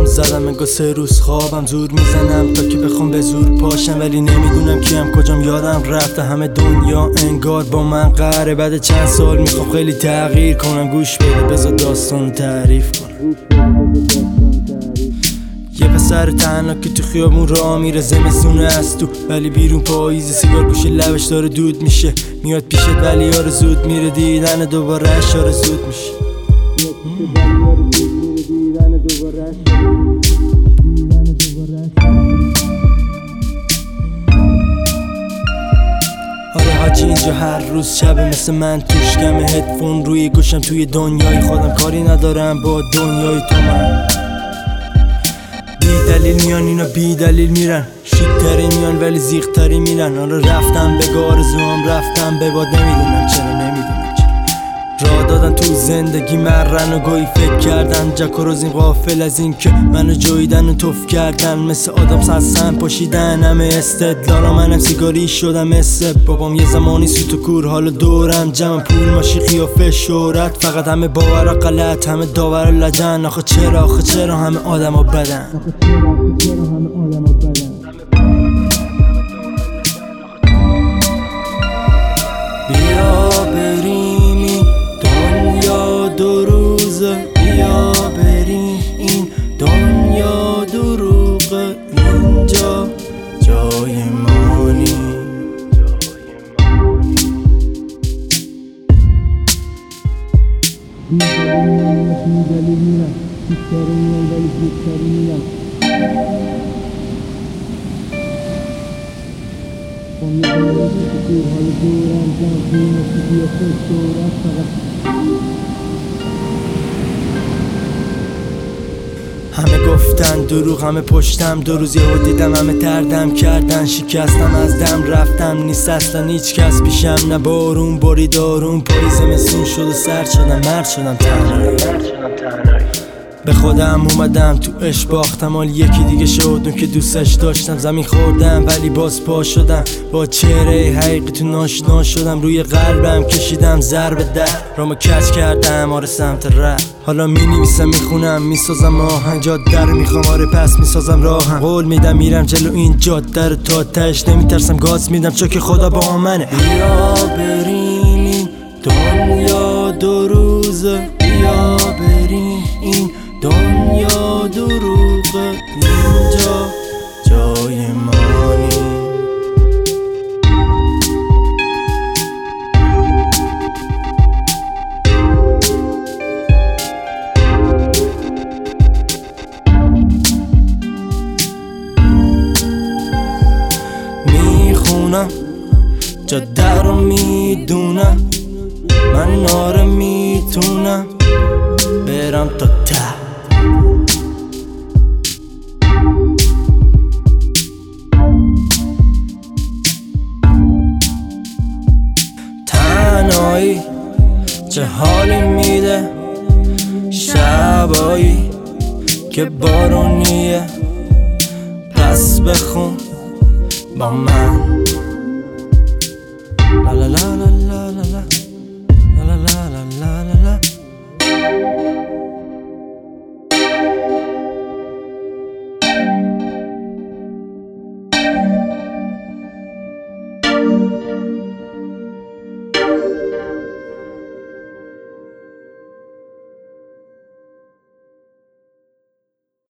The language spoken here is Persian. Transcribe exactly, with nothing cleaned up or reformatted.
زدم انگار سه روز خوابم زور میزنم تا که بخوام به زور پاشم، ولی نمیدونم کیم کجام یادم رفته همه دنیا انگار با من قهره. بعد چند سال میخوام خیلی تغییر کنم، گوش بده بذار داستان تعریف کنم. یه پسر تنها که تو خیابون راه میره، زمستونه از تو ولی بیرون پاییزه، سیگار گوشه لبش داره دود میشه، میاد پیشت ولی آره زود میره، دیدن دوباره اشاره زود میشه. آره حاجی اینجا هر روز شبه مثل من توش کمه، هدفون روی گوشم توی دنیای خودم، کاری ندارم با دنیای تو. من بی دلیل میان اینا بی دلیل میرن، شیکتری میان ولی زیغتری میرن. آره رفتم به آرزوام رفتم به باد، نمیدونم چرا نمیدونم چرا راه دادن تو زندگی مرن و گاهی فکر کردن جک و روزین غافل از این که منو جویدن و توف کردن، مثل آدم سرسن پاشیدن همه استدلالا. منم سیگاری شدم مثل بابام یه زمانی سوت و کور، حالا دورم جمع پول ماشی قیافه شهرت، فقط همه باورا غلط همه داور لجن. آخه چرا آخه چرا همه آدم ها بدن، بیا بریم این دنیا دو روزه، بیا بریم این دنیا دروغه، اینجا جای ما نیست. همه گفتن دروغ همه پشتم، دو روز یهو دیدم همه تردم کردن، شکستم از دم رفتم نیست اصلا هیچ کس پیشم، نه بارون برید آروم پاییز مسون شد و سرد شدم، مرد شدم تنهایی. به خودم اومدم تو عشق باختم، حال یکی دیگه شدم که دوستش داشتم، زمین خوردم ولی باز پا شدم، با چهره حقیقی تو ناشنا شدم، روی قلبم کشیدم ضربه در رامو کج کردم آره سمت رد. حالا می نویسم میخونم میسازم آهنگ، جاده رو میخوام آره پس میسازم راهم، قول میدم میرم جلو این جاده رو تا تهش، نمیترسم گاز میدم چون که خدا با منه. بیا بریم این دنیا دو روزه، بیا بریم این دنیا دروغه، اینجا جای ما نیست. میخونم جاده رو میدونم، من ناره میتونم برم تا ته. تنهایی چه حالی میده، شبایی که بارونیه، پس بخون با من لا لا لا لا.